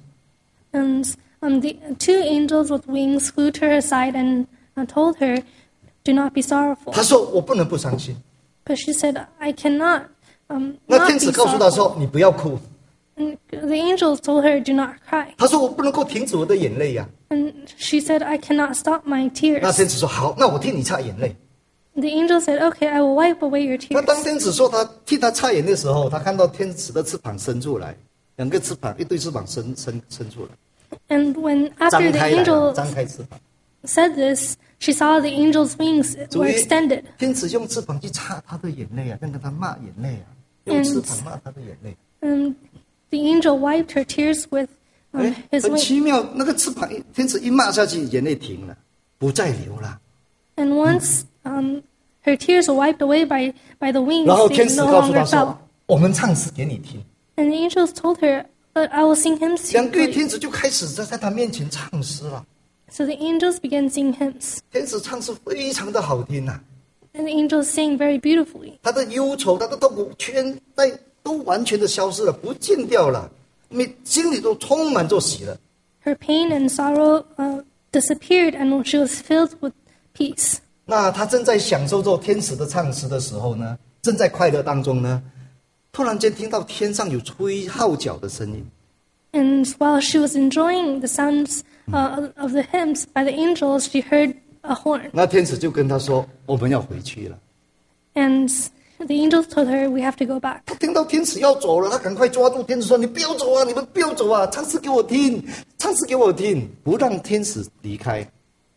And um, the two angels with wings flew to her side and uh, told her, "Do not be sorrowful." 他说我不能不伤心。 But she said, "I cannot um, 那 not 天 be 使告诉他 sorrowful." 说，你不要哭。 And the angels told her, "Do not cry." 他说我不能够停止我的眼泪呀、 And she said, "I cannot stop my 那 tears." 天使说好，那我替你擦眼泪。 The angel said, "Okay, I will wipe away your 那 tears." 当天使说他替他擦眼泪的时候，他看到天使的翅膀伸出来，两个翅膀，一对翅膀伸伸伸出来， And when 张 after the 开来了， angel 张开翅膀。 said this, she saw the angel's wings 主 were 耶 extended. 天使用翅膀去擦他的眼泪啊，跟他骂眼泪啊，用翅膀骂他的眼泪。 And the angel wiped her tears with um, 哎， his 很 wings. 奇妙，那个翅膀一天使一骂下去，眼泪停了，不再流了。 And once um, her tears were wiped away by, by the wings, 然后 they 天使 no 告诉他 longer 说 fell.：“ 我们唱诗给你听。 And the angels told her, "But I will sing hymns ”to 两 you. 个 for you." 天使就开始在在他面前唱诗了。 So the angels began singing hymns. 天使唱诗非常的好听呐、 And the angels sang very beautifully. 他的忧愁、他的痛苦全在都完全的消失了，不见掉了，你心里都充满着喜乐。 Her pain and sorrow uh, disappeared, and she was filled with peace. 那他正在享受着天使的唱诗的时候呢，正在快乐当中呢，突然间听到天上有吹号角的声音。 And while she was enjoying the sounds uh, of the hymns by the angels, she heard a horn. 那天使就跟他说：“我们要回去了。 And the angels told her, "We have to go back." ” 他听到天使要走了，他赶快抓住天使说：“你不要走啊！你们不要走啊！唱诗给我听，唱诗给我听，不让天使离开。”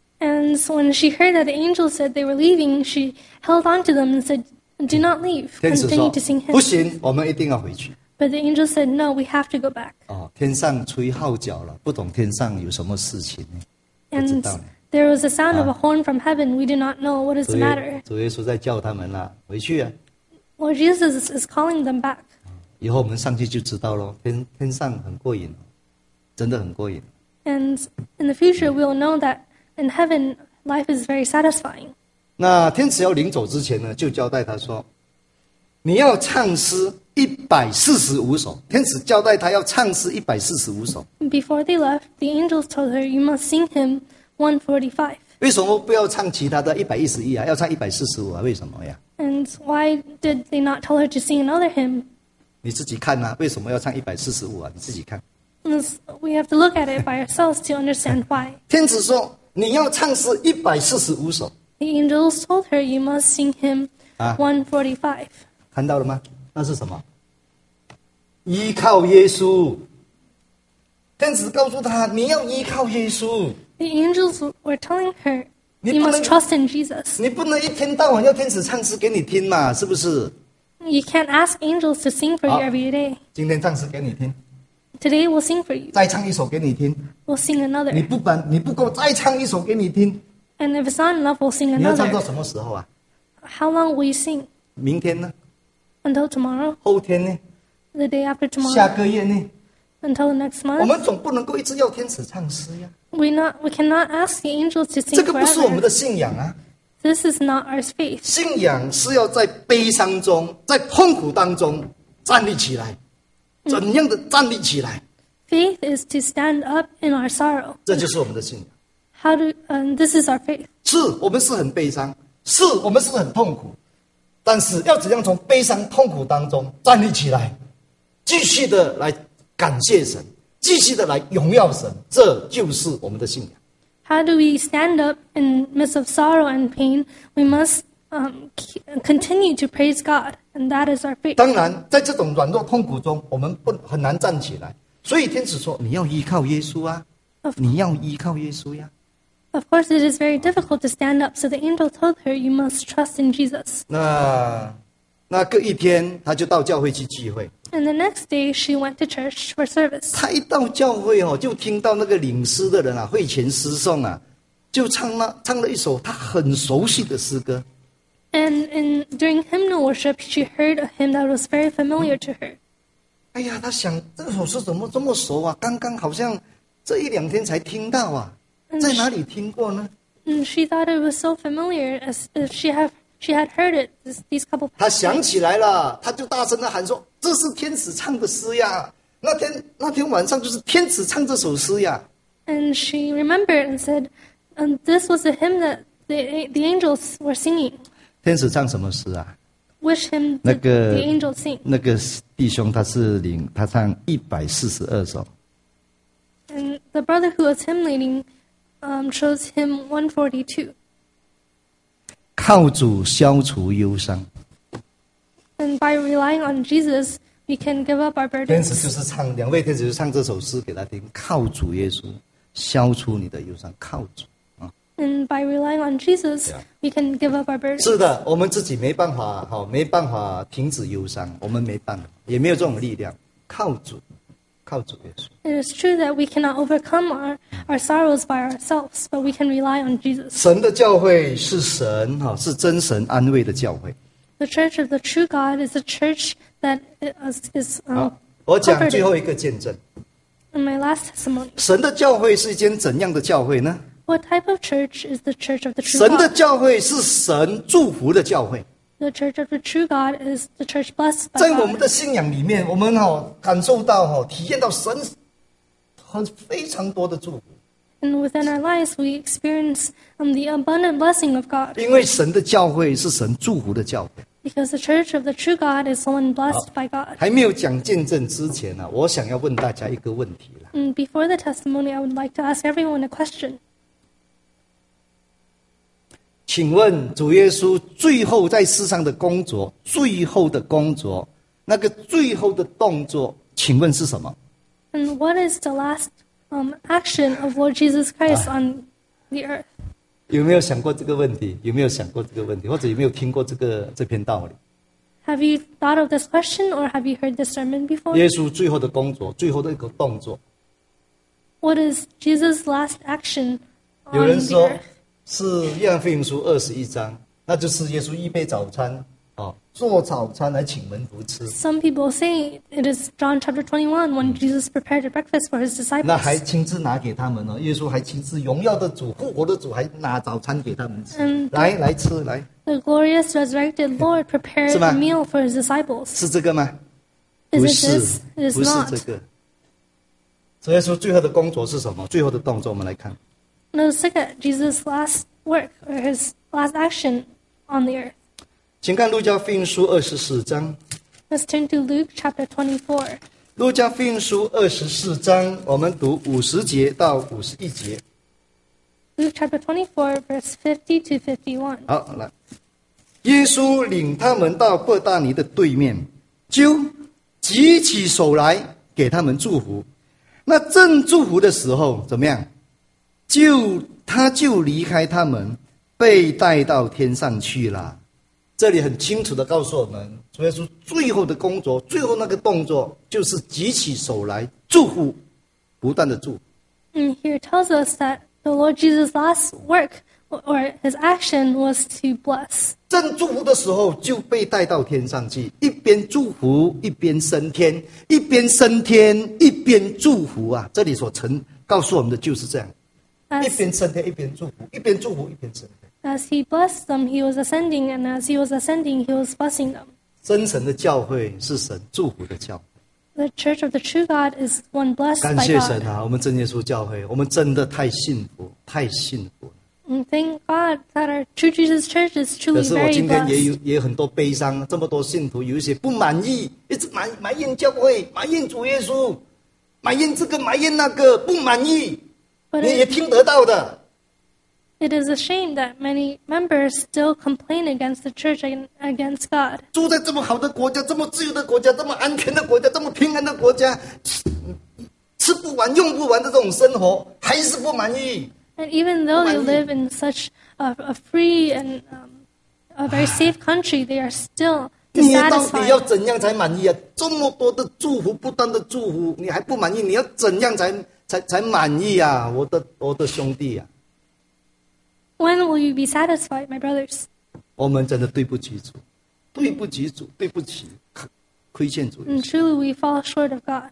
And so when she heard that the angels said they were leaving, she held on to them and said, "Do not leave. 天使 Continue 说 to sing：“ 不 hymns." 行，我们一定要回去。 But the angels said, "No, we have to go back." ” 哦，天上吹号角了，不懂天上有什么事情呢？不知 And 道呢。 there was a sound of a horn from heaven. We do not know what is 主 the 耶 matter. 主耶稣在叫他们啦，回去啊！ Well, Jesus is calling them back. 以后我们上去就知道咯。天天上很过瘾，真的很过瘾。 And in the future, we'll know that in heaven, life is very satisfying. 那天使要临走之前呢，就交代他说：“ 你要唱诗一百四十五首。天使交代他要唱诗一百四十五首。 Before they left, the angels told her, "You must sing hymn one forty-five." 为什么不要唱其他的一百一十一啊？要唱一百四十五啊？为什么呀？ And why did they not tell her to sing another hymn? 你自己看啊，为什么要唱一百四十五啊？你自己看。 We have to look at it by ourselves to understand why. 天使说你要唱诗一百四十五首。 The angels told her, "You must sing hymn 啊 one forty-five." 看到了吗？那是什么？依靠耶稣。天使告诉他，你要依靠耶稣。 The angels were telling her, 你 "You 不能- must trust in Jesus." 你不能一天到晚要天使唱诗给你听嘛，是不是？ You can't ask angels to sing for you 好。 every day. 今天唱诗给你听， Today we'll sing for you. 再唱一首给你听。 We'll sing 你 another. 不管你不够，再唱一首给你听。 And if it's not enough, we'll sing 你要唱到 another. 什么时候啊？ How long will you sing? 明天呢？ Until tomorrow? 后天呢？ The day after 下 tomorrow? 个月呢？ Until the next 我 month? 们总不能够一直要天使唱诗呀， We not we cannot ask the angels to 这 sing 个不是我们 forever. 的信仰啊！ This is not our faith. 信仰是要在悲伤中，在痛苦当中站立起来，怎样的站立起来？ Faith is to stand up in our sorrow. 这就是我们的信仰。 How do um, this is our faith. 是我们是很悲伤，是我们是很痛苦，但是要怎样从悲伤痛苦当中站立起来，继续的来感谢神，继续的来荣耀神，这就是我们的信仰。 How do we stand up in midst of sorrow and pain? We must um, k- continue to praise God, and that is our faith. 当然，在这种软弱痛苦中，我们不很难站起来，所以天使说：“你要依靠耶稣啊，你要依靠耶稣呀。” Of course, it is very difficult to stand up, so the angel told her, "You must trust in Jesus." 那那隔一天，他就到教会去聚会。 And the next day, she went to church for service. 他一到教会哦，就听到那个领诗的人啊，会前诗颂啊，就唱了唱了一首他很熟悉的诗歌。 And in, during hymnal worship, she heard a hymn that was very familiar to her. 哎呀，他想这首诗怎么这么熟啊？刚刚好像这一两天才听到啊，在哪里听过呢？ And she thought it was so familiar as if she have she had heard it this, these couple 他想起来了，他就大声的喊说：“这是天使唱的诗呀！”那天那天晚上就是天使唱这首诗呀。 And she remembered and said, um, "This was the hymn that the the angels were singing." 天使唱什么诗啊？ Which hymn 那 did 个 the angels sing? 那个弟兄他是领他唱一百四十二首。 And the brother who was hymn leading um, chose hymn one forty-two. 靠主消除忧伤。 And by relying on Jesus, we can give up our 天使 burdens. 就是唱，两位天使就唱这首诗给他听，靠主耶稣消除你的忧伤，靠主啊。 And by relying on Jesus, Yeah. we can give up our burdens. 是的，我们自己没办法，好，没办法停止忧伤，我们没办法，也没有这种力量，靠主，靠主耶稣。 It is true that we cannot overcome our, our sorrows by ourselves, but we can rely on Jesus. 神的教会是神哈，是真神安慰的教会。 The church of the true God is a church that is, is um, 好，我讲最 comforted. 后一个见证， In my last testimony, 神的教会是一间怎样的教会呢？ what type of church is the church of the true 神的 God? 教会是神祝福的教会。 The church of the true God is the church blessed by 在我们 God. 的信仰里面，我们哈感受到哈，体验到神很非常多的祝福， And within our lives, we experience um, the abundant blessing of God. 因为神的教会是神祝福的教会。 Because the church of the true God is the one blessed by God. 还没有讲见证之前呢、我想要问大家一个问题了： And before the testimony, I would like to ask everyone a question. 请问主耶稣最后在世上的工作，最后的工作，那个最后的动作，请问是什么？ And what is the last um, action of Lord Jesus Christ on the earth? 有没有想过这个问题？有没有想过这个问题？或者有没有听过这个这篇道理？ Have you thought of this question or have you heard this sermon before? 耶稣最后的工作，最后的一个动作， What is Jesus' last action 有 on 人 the 说 earth? 是约翰福音书二十一章，那就是耶稣预备早餐， 哦，做早餐来请门徒吃。 Some people say it is John chapter twenty-one when Jesus prepared a breakfast for his 那还 disciples. 亲自拿给他们哦，耶稣还亲自荣耀的主、复活的主，还拿早餐给他们吃。 嗯来来吃，来， The glorious resurrected Lord prepared 是吗？ a meal for his disciples. 是这个吗？ Is 不 it 是 this?，It is 不是 not. 这个。所以说，最后的工作是什么？最后的动作，我们来看。 No, let's look at Jesus' last work or his last action on the earth. 请看路加福音书二十四章。 Let's turn to Luke chapter twenty-four. 路加福音书二十四章，我们读五十节到五十一节。 Luke chapter twenty-four, verse fifty to fifty-one. 好，来，耶稣领他们到伯大尼的对面，就举起手来给他们祝福。那正祝福的时候，怎么样？就他就离开他们，被带到天上去了。这里很清楚的告诉我们，主耶稣最后的工作，最后那个动作，就是举起手来祝福，不断的祝福。 And here it tells us that the Lord Jesus' last work or his action was to bless. 正祝福的时候就被带到天上去，一边祝福一边升天，一边升天一边祝福啊！这里所曾告诉我们的就是这样，一 As, 边升天一边祝福，一边祝福一边升天。 as he blessed them, he was ascending, and as he was ascending, he was blessing them. 真神的教会是神祝福的教会。 The church of the true God is one blessed 感 by 谢 God. 神啊！我们真耶稣教会，我们真的太幸福，太幸福了。 And thank God that our True Jesus Church is 可 truly 是我 very 今天也有 blessed. 也有很多悲伤，这么多信徒有一些不满意，一直埋埋怨教会，埋怨主耶稣，埋怨这个埋怨那个，不满意， But 你也 it, 听得到的。 it is a shame that many members still complain against the church and against God. 住在这么好的国家，这么自由的国家，这么安全的国家，这么平安的国家，吃吃不完、用不完的这种生活，还是不满意。 And even though they 不满意。 live in such a, a free and um, a very safe country, they are still 你到底要 dissatisfied. 怎样才满意啊？这么多的祝福，不断的祝福，你还不满意？你要怎样才才才满意啊？我的我的兄弟啊， When will you be satisfied, my brothers? 我们真的对不起主，对不起主，对不起，亏欠主。 And truly we fall short of God.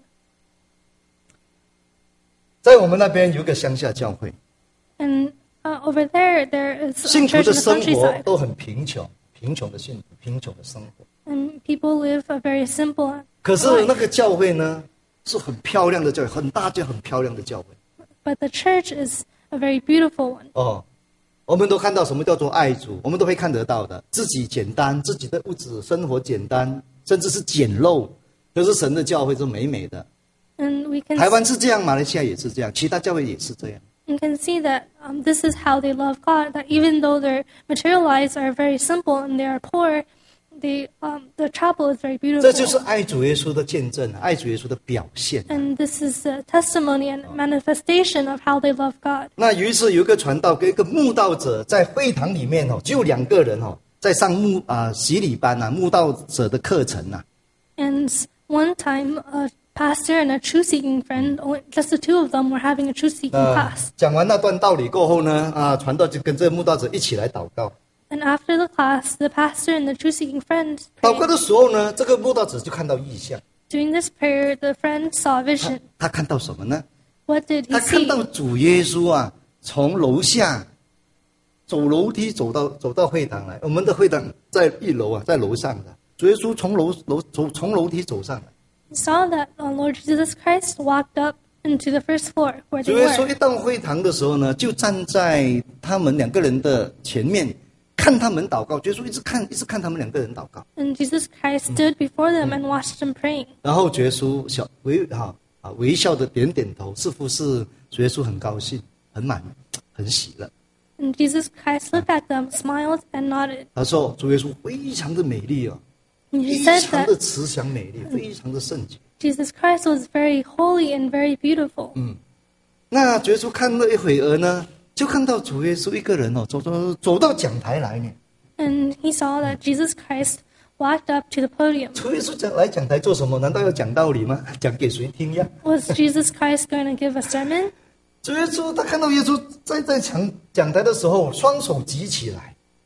在我们那边有一个乡下教会， And uh, over there, there is a 信徒 church 的 in the 生活 countryside. 都很贫穷，贫穷的信徒，贫穷的生活。 And people live a very simple 可是 life. 那个教会呢，是很漂亮的教会，很大就很漂亮的教会。 But the church is a very beautiful one. 哦，我们都看到什么叫做爱主，我们都会看得到的。自己简单，自己的物质生活简单，甚至是简陋。可是神的教会是美美的。 And we can 台湾是这样，马来西亚也是这样，其他教会也是这样。 you can see that um, this is how they love God, that even though their material lives are very simple and they are poor, they, um, the chapel is very 这就是 beautiful. 爱主耶稣的见证，爱主耶稣的表现。 And this is a testimony and manifestation of how they love God. 那有一次有一个传道跟一个慕道者在会堂里面哦，只有两个人哦，在上慕啊、洗礼班啊，慕道者的课程啊。 And one time, a pastor and a truth-seeking friend, only- just the two of them were having a truth-seeking 呃 class. 讲完那段道理过后呢，啊，传道就跟这个慕道者一起来祷告。 And after the class, the pastor and the truth-seeking friend 祷告 prayed. 的时候呢，这个慕道者就看到异象。 During this prayer, the friend saw a 他 vision. 他看到什么呢？ What did 他 he 看 see? 到主耶稣啊，从楼下走楼梯走到走到会堂来。我们的会堂在一楼啊，在楼上的。主耶稣从楼楼走从楼梯走上来。 He saw that uh, Lord Jesus Christ walked up into the first floor where 主 they 耶稣 were. 一到会堂的时候呢，就站在他们两个人的前面，看他们祷告。主耶稣一直看，一直看他们两个人祷告。 And Jesus Christ stood before them and watched them praying. 然后主耶稣小微哈啊微笑的点点头，似乎是主耶稣很高兴、很满、很喜乐。 And Jesus Christ looked at them, smiled, and nodded. 他说：“主耶稣非常的美丽哦， And he 非 said 常的 that 慈祥美丽，非常的圣洁。 Jesus Christ was very holy and very beautiful. 那主耶稣看了一会儿呢，就看到主耶稣一个人哦，走走走到讲台来呢。 And he saw that Jesus Christ walked up to the podium. 主耶稣讲来讲台做什么？难道要讲道理吗？讲给谁听呀？ Was Jesus Christ going to give a sermon? 主耶稣他看到耶稣在在讲讲台的时候，双手举起来，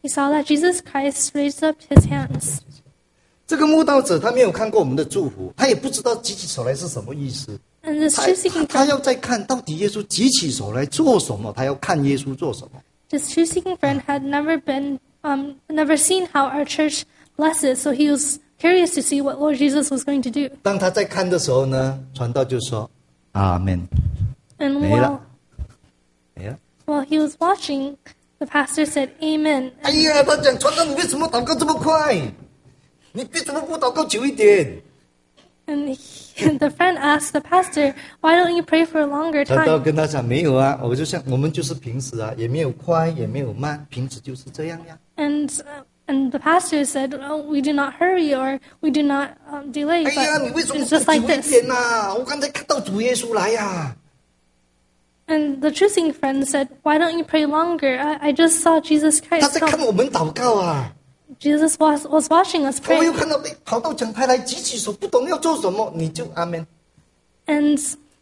He saw that Jesus Christ raised up his hands. 这个慕道者他没有看过我们的祝福，他也不知道举起手来是什么意思。 And this 他 truth 他 seeking 他 friend, 要再看到底耶稣举起手来做什么，他要看耶稣做什么。 this truth seeking friend had never been, um, never seen how our church blesses, so he was curious to see what Lord Jesus was going to do. 当他在看的时候呢，传道就说：“阿门。” And 没 while, 了，没了。 while he was watching, the pastor said, Amen. 哎呀，他讲传道，你为什么祷告这么快？你为什么不祷告久一点？ And he, the friend asked the pastor, why don't you pray for a longer 传道 time? 跟他讲没有啊，我就像我们就是平时啊，也没有快，也没有慢，平时就是这样呀。 And, uh, and the pastor said, oh, we do not hurry or we do not um, delay, 哎呀，你 but 为什么 it's 不 just 久 like 一 this. 点呐？我刚才看到主耶稣来呀。 And the truthing friend said, why don't you pray longer? I, I just saw Jesus 他 Christ 在看 come. 我们祷告啊。 Jesus was, was watching us 我们 pray. 又看到，哎，跑到讲台来举起手，不懂要做什么，你就阿门。 And,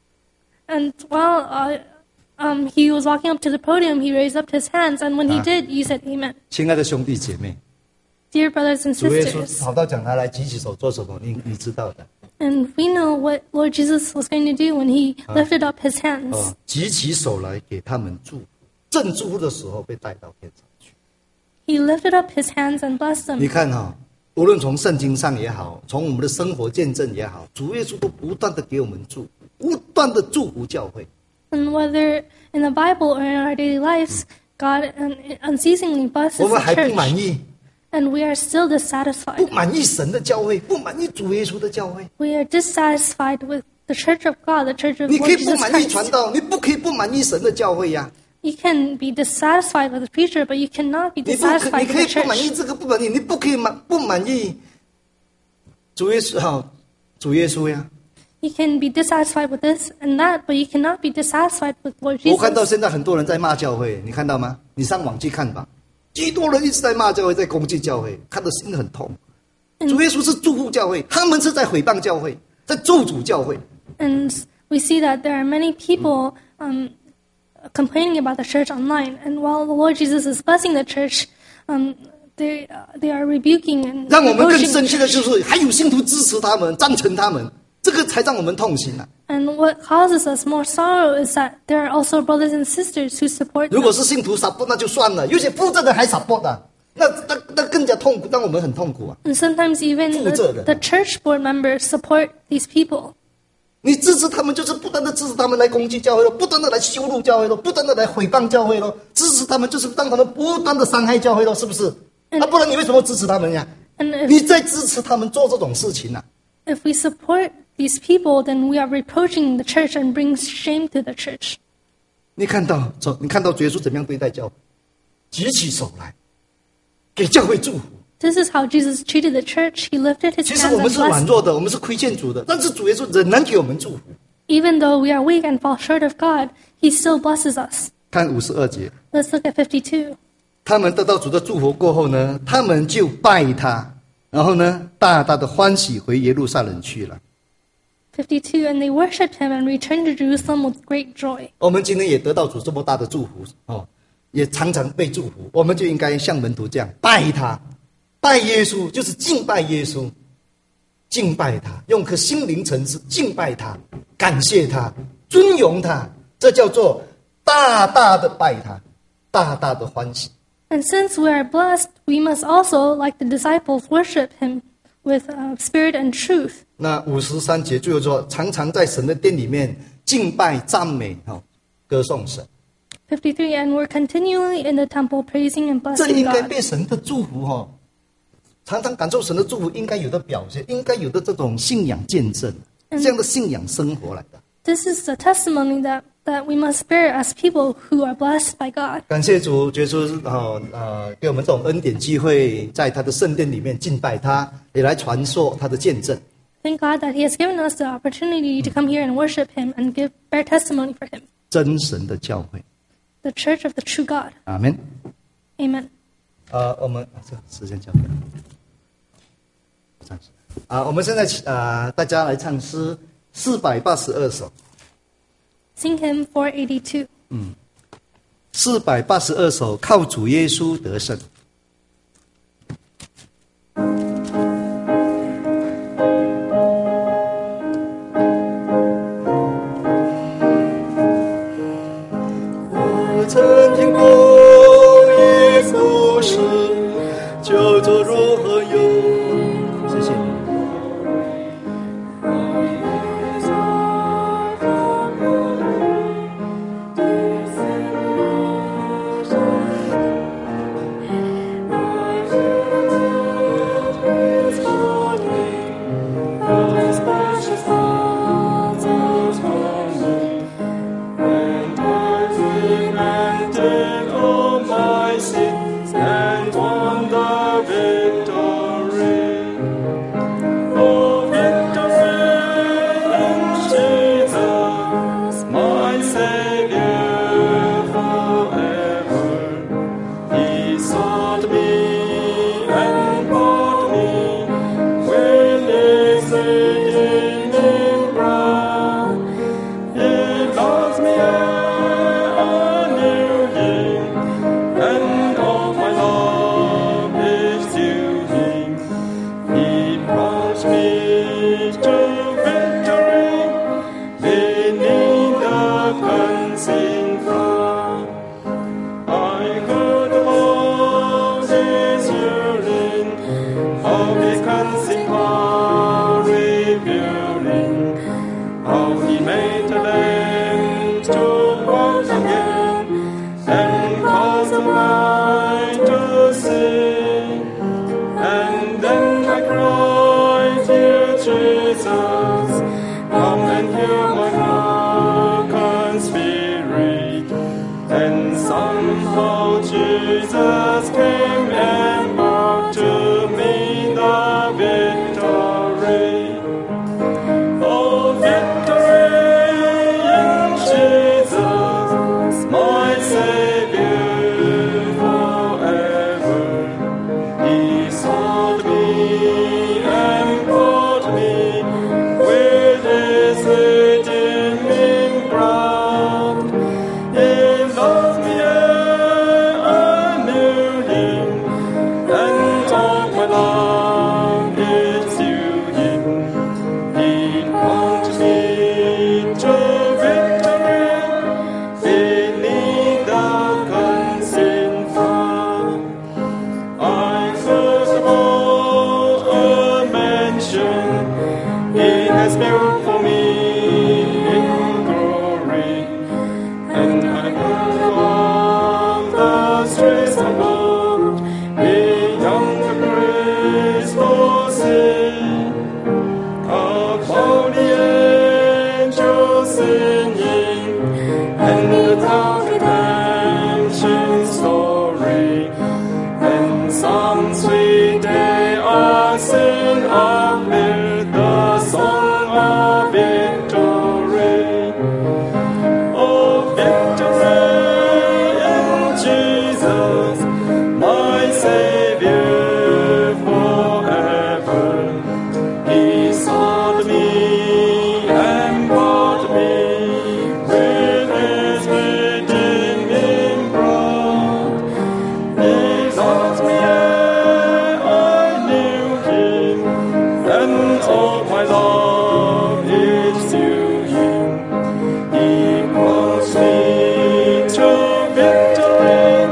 and while uh, um, he was walking up to the podium, he raised up his hands. And when he Ah. did, you said amen. 亲爱的兄弟姐妹， Dear brothers and 主耶稣 sisters. 跑到讲台来举起手做什么？你你知道的。 And we know what Lord Jesus was going to do when he lifted up his hands. 哦，举起手来给他们祝福，正祝福的时候被带到天上去。 He lifted up his hands and blessed 你 them. 看哈、哦，无论从圣经上也好，从我们的生活见证也好，主耶稣都不断的给我们祝福，不断的祝福教会。 And whether in the Bible or in our daily lives, God un- unceasingly blesses 我们 the 还不 church. 满意， And we are still 不 dissatisfied. 满意神的教会，不满意主耶稣的教会。 We are dissatisfied with the church of God, the church of 你可 Lord 以不 Jesus 满意传 Christ. 道，你不可以不满意神的教会呀、 You can be dissatisfied with the preacher, but you cannot be 你不可， dissatisfied 你 with 可以 the 不满意 church. 这个不满意，你不可以满不满意主耶稣哈，主耶稣呀。 You can be dissatisfied with this and that, but you cannot be dissatisfied with Lord 我看到 Jesus. 现在很多人在骂教会，你看到吗？你上网去看吧，极多人一直在骂教会，在攻击教会，看得心很痛。主耶稣是祝福教会，他们是在毁谤教会，在咒诅教会。 And we see that there are many people um, complaining about the church online. And while the Lord Jesus is blessing the church, um, they, uh, they are rebuking and 让我们更 reproaching the 生气的就 church. 是，还有信徒支持他们，赞成他们，这个才让我们痛心啊！ And what causes us more sorrow is that there are also brothers and sisters who support 如 them. 果是信徒 support 那就算了，有些负责的还 support 啊，那那那更加痛苦，让我们很痛苦啊！ And sometimes even 负责 the, 人。 the church board members support these people. 你支持他们，就是不断的支持他们来攻击教会了，不断的来羞辱教会了，不断的来诽谤教会了。支持他们就是让他们不断的伤害教会了，是不是？啊，不然你为什么支持他们呀？ And if, 你在支持他们做这种事情啊！ if we support these people, then we are reproaching the church and brings shame to the church. 你看到，你看到耶稣怎么样对待教会？举起手来，给教会祝福。 This is how Jesus treated the church. He lifted his 其实 hands 我们 and 是软 blessed. 弱的，我们是亏欠主的，但是主耶稣仍然给我们祝福。 Even though we are weak and fall short of God, He still blesses us. 看五十二节， Let's look at fifty-two. 他们得到主的祝福过后呢，他们就拜他，然后呢，大大的欢喜回耶路撒冷去了。 fifty-two, and they worshipped Him and returned to Jerusalem with great joy. 我们今天也得到主这么大的祝福哦，也常常被祝福，我们就应该像门徒这样拜他，拜耶稣就是敬拜耶稣，敬拜他，用颗心灵诚实敬拜他，感谢他，尊荣他，这叫做大大的拜他，大大的欢喜。 And since we are blessed, we must also, like the disciples, worship Him with uh, spirit and truth. 那五十三节最后说，常常在神的殿里面敬拜、赞美、哈、歌颂神， fifty-three, and we're continually in the temple praising and 这 blessing 应该 God. 被神的祝福哈、常常感受神的祝福应该有的表现，应该有的这种信仰见证，这样的信仰生活来的。 This is the testimony that, that we must bear as people who are blessed by God. 感谢主，耶稣哦呃，给我们这种恩典机会，在他的圣殿里面敬拜他，也来传说他的见证。 Thank God that He has given us the opportunity to come here and worship Him and give bear testimony for Him. 真神的教会， The church of the true God. 阿门。 Amen. 呃，我们这时间交给唱诗啊，我们现在啊，大家来唱诗四百八十二首， Sing Hymn four eighty-two. 四百八十二首，靠主耶稣得胜。 Somehow Jesus came and brought to me the victory. Oh, victory in Jesus, my Savior forever. He sought me and brought me with his redeeming graft. He loved me ere I knew him, and all my love is due him. He brought me to victory beneath the unseen frown. I first of all a mansion he has built for me in glory, and I heard along the streets of gold beyond the graceful sea about the angels singing and the redemption story. And some sweet day I sing amid the song of victory. Oh, victory in Jesus, my Savior forever. He sought me and brought me with his redeeming blood. He loved me ere I knew him, and all my love is to him. He brought me to victory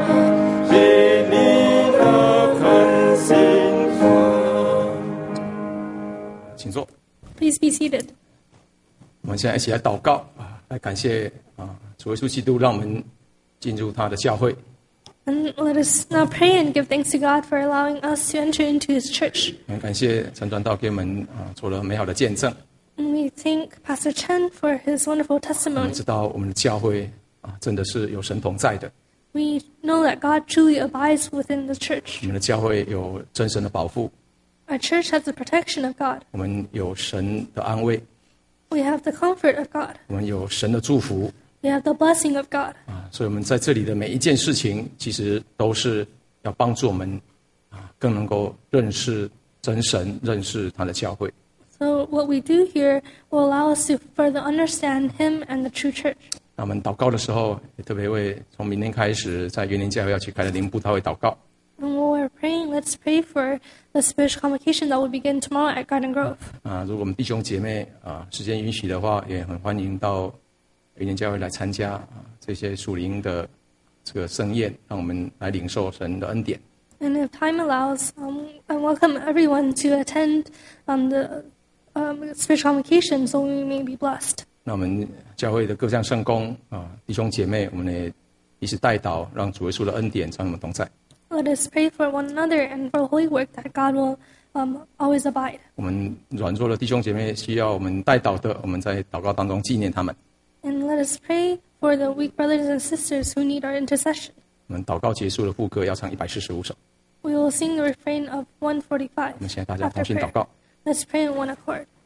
beneath the unseen frown. 请坐。 Please be seated. 我们现在一起来祷告啊，来感谢啊主耶稣基督，让我们进入他的教会。 And let us now pray and give thanks to God for allowing us to enter into His church. 很感谢陈传道给我们啊做了美好的见证。 And we thank Pastor Chen for his wonderful 我们 testimony. 知道我们的教会啊真的是有神同在的， We know that God truly abides within the church. 我们的教会有真神的保护， Our church has the protection of God. 我们有神的安慰， We have the comfort of God. 我们有神的祝福 We have the blessing of God. 啊，所以我们在这里的每一件事情，其实都是要帮助我们啊更能够认识真神，认识他的教会。 So what we do here will allow us to further understand Him and the true church. 那我们祷告的时候，也特别为从明天开始在园林教会要去开的灵布道会祷告。 And while we're praying, let's pray for the spiritual convocation that will begin tomorrow at Garden Grove. 啊，如果我们弟兄姐妹啊时间允许的话，也很欢迎到园林教会来参加啊这些属灵的这个盛宴，让我们来领受神的恩典。 And if time allows, um, I welcome everyone to attend um, the um, spiritual convocation so we may be blessed. 那我们教会的各项圣工啊，弟兄姐妹，我们也彼此代祷，让主耶稣的恩典常与我们同在。 Let us pray for one another and for the holy work that God will um, always abide. 我们软弱的弟兄姐妹需要我们代祷的，我们在祷告当中纪念他们。 And let us pray for the weak brothers and sisters who need our intercession. 我们祷告结束的副歌要唱一百四十五首。 We will sing the refrain of one forty-five 我们现在大家 after 同心祷 prayer. 告。 Let's pray in one accord.